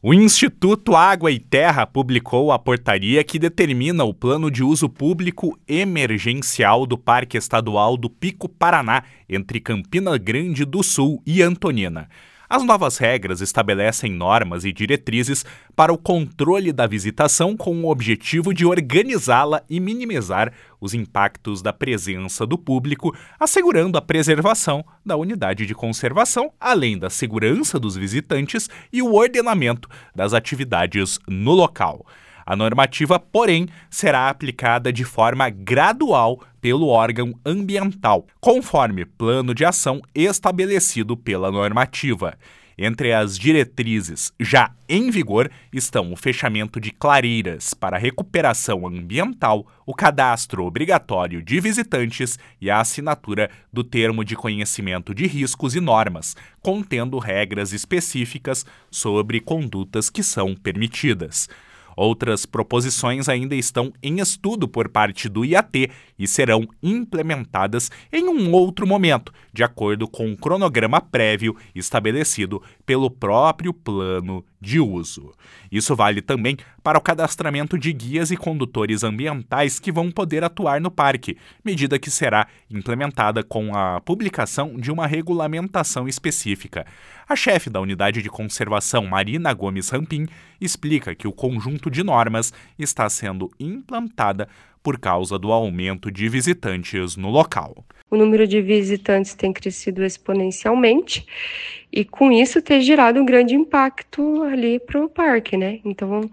O Instituto Água e Terra publicou a portaria que determina o plano de uso público emergencial do Parque Estadual do Pico Paraná, entre Campina Grande do Sul e Antonina. As novas regras estabelecem normas e diretrizes para o controle da visitação com o objetivo de organizá-la e minimizar os impactos da presença do público, assegurando a preservação da unidade de conservação, além da segurança dos visitantes e o ordenamento das atividades no local. A normativa, porém, será aplicada de forma gradual pelo órgão ambiental, conforme plano de ação estabelecido pela normativa. Entre as diretrizes já em vigor estão o fechamento de clareiras para recuperação ambiental, o cadastro obrigatório de visitantes e a assinatura do termo de conhecimento de riscos e normas, contendo regras específicas sobre condutas que são permitidas. Outras proposições ainda estão em estudo por parte do IAT e serão implementadas em um outro momento, de acordo com o cronograma prévio estabelecido pelo próprio plano de uso. Isso vale também para o cadastramento de guias e condutores ambientais que vão poder atuar no parque, medida que será implementada com a publicação de uma regulamentação específica. A chefe da Unidade de Conservação, Marina Gomes Rampim, explica que o conjunto de normas está sendo implantada por causa do aumento de visitantes no local. O número de visitantes tem crescido exponencialmente e com isso tem gerado um grande impacto ali para o parque, né? Então,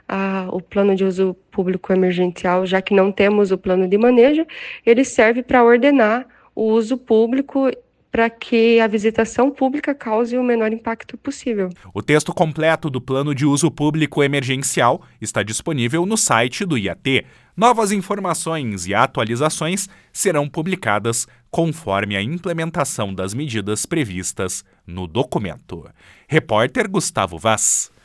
o plano de uso público emergencial, já que não temos o plano de manejo, ele serve para ordenar o uso público para que a visitação pública cause o menor impacto possível. O texto completo do Plano de Uso Público Emergencial está disponível no site do IAT. Novas informações e atualizações serão publicadas conforme a implementação das medidas previstas no documento. Repórter Gustavo Vaz.